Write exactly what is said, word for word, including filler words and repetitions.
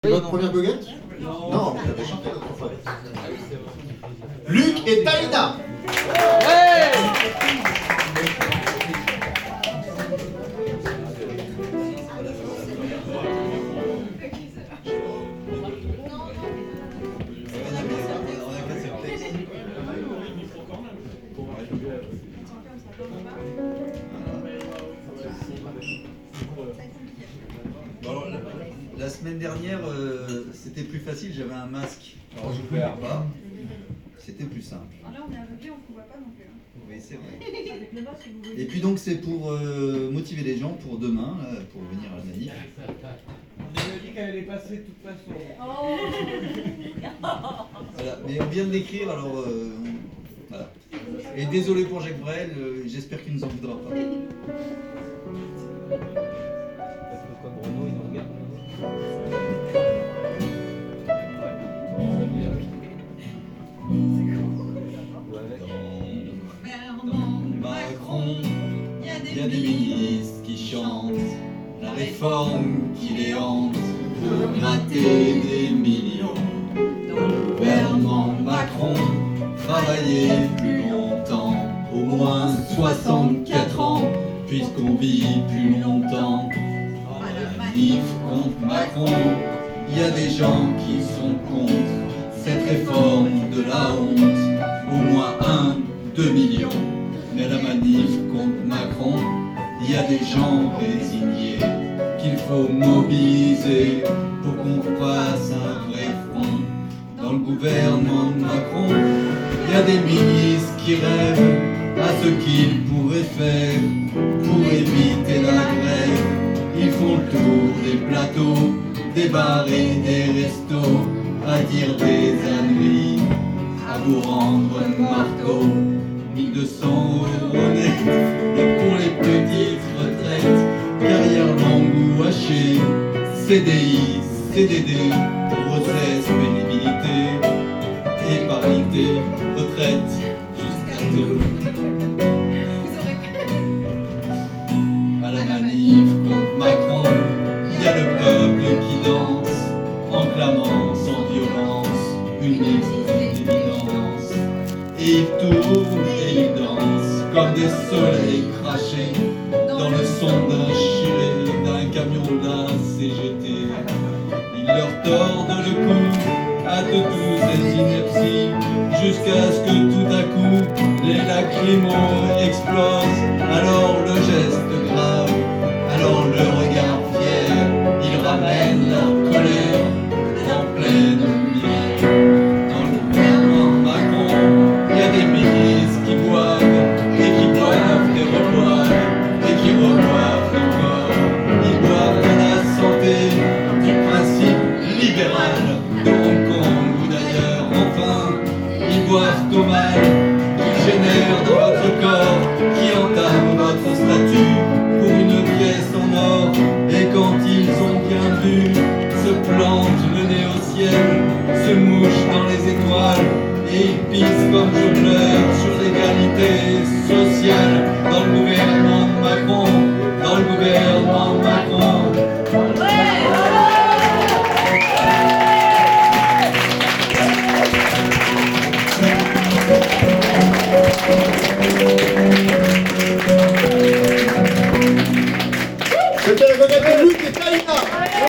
Votre première goguette? Non, non, vous avez chanté l'autre fois. Luc et Taïda. Hey! Alors, la, la semaine dernière, euh, c'était plus facile, j'avais un masque. Alors je ne pouvais pas. C'était plus simple. Là, on est aveuglé, on ne voit pas non plus. Oui, c'est vrai. Avec le masque, vous voyez. Et puis donc, c'est pour euh, motiver les gens pour demain, là, pour venir à la manif. On a dit qu'elle allait passer de toute façon. Oh. Voilà. Mais on vient de l'écrire, alors euh, on- voilà. Et désolé pour Jacques Brel, euh, j'espère qu'il nous en voudra pas. Parce que comme Renaud, il nous regarde. Macron, il y a des ministres qui chantent la réforme qui les hante pour gratter des millions. Dans le gouvernement Macron, travailler plus longtemps, au moins soixante-quatre ans, puisqu'on vit plus longtemps. Dans la manif contre Macron, il y a des gens qui sont contre cette réforme de la honte, au moins un, deux millions. Mais à la manif contre Macron, il y a des gens résignés qu'il faut mobiliser pour qu'on fasse un vrai front. Dans le gouvernement de Macron, il y a des ministres qui rêvent à ce qu'ils pourraient faire pour éviter la grève. Ils font le tour des plateaux, des bars et des restos, à dire des âneries, à vous rendre un marteau. mille deux cents euros net, et pour les petites retraites, carrière longue ou hachée, C D I, C D D, grossesse, pénibilité, et parité, retraite, jusqu'à deux. À la manif contre Macron, il y a le peuple qui danse, en clamant sans violence, une évidence. Et ils tournent et ils dansent comme des soleils crachés dans le son d'un chilet, d'un camion, d'un C G T. Ils leur tordent le cou à de douces inepties jusqu'à ce que tout à coup les lacrymos explosent. Alors le geste grave, alors le regard fier, ils ramènent leur colère en pleine lumière. Dans le gouvernement Macron, il y a des ministres qui boivent et qui boivent et reboivent et qui reboivent encore. Ils boivent à la santé du principe libéral de Hong Kong ou d'ailleurs. Enfin, ils boivent au mal qui génère dans votre corps, qui entame votre statut pour une pièce en or. Et quand ils ont bien bu, se plantent le nez au ciel, se mouchent dans les étoiles. Et ils pissent comme je pleure sur l'égalité sociale. Dans le gouvernement de Macron, dans le gouvernement